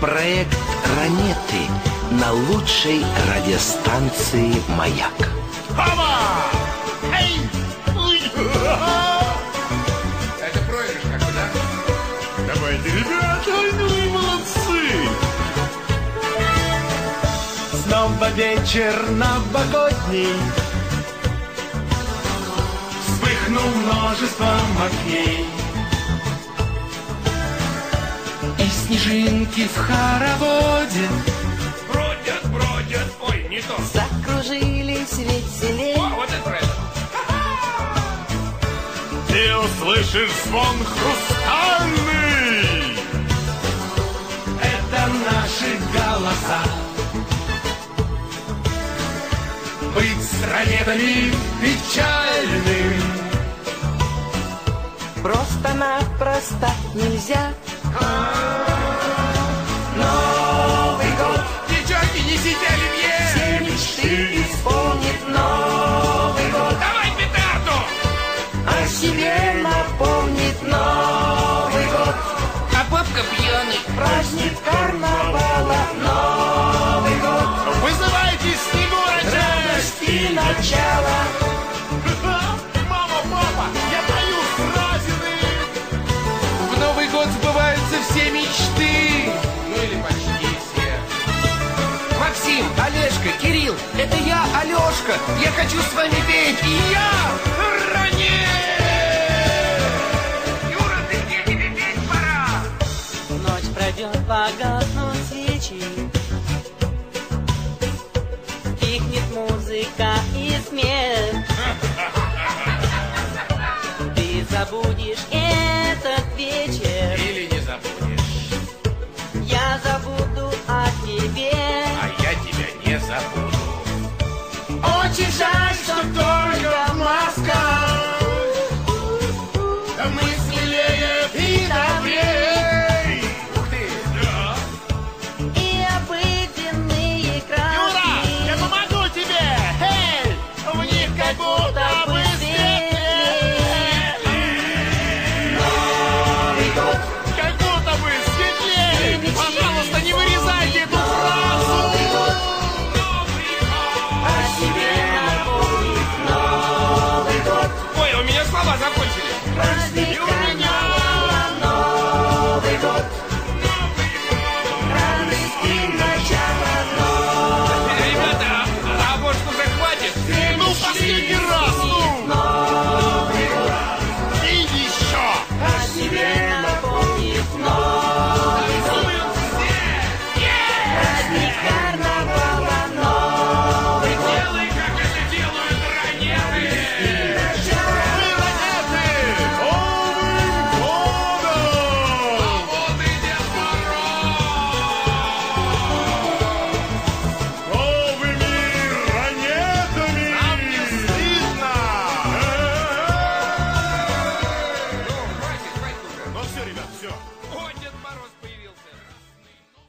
Проект «Ранеты» на лучшей радиостанции «Маяк». Это проигрыш как бы, да? Давайте, ребята, вы молодцы! Снова вечер новогодний, вспыхнул множеством огней, и снежинки в хороводе Бродят, бродят, ой, не то. Закружились веселей. О, вот это правильно. ты услышишь звон хрустальный. Это наши голоса. Быть с ранетами печальным Просто-напросто нельзя. Новый год Девчонки, несите оливье! Все мечты исполнит Новый год. Давай петарду! О себе напомнит Новый год. А папка пьяный. Праздник карнавала Новый год. Вызывайте Снегуроча! Радость и начало. Мама, папа, я пою разины! В Новый год сбываются все мечты. Ну или почти все. Максим, Олежка, Кирилл, это я, Алешка. Я хочу с вами петь. И я Юра, ты где, тебе петь пора? Ночь пройдет, погаснут свечи, стихнет музыка и смех. Ты забудешь этот вечер, Или не забудешь, я забуду о тебе. а я тебя не забуду. очень жаль, что только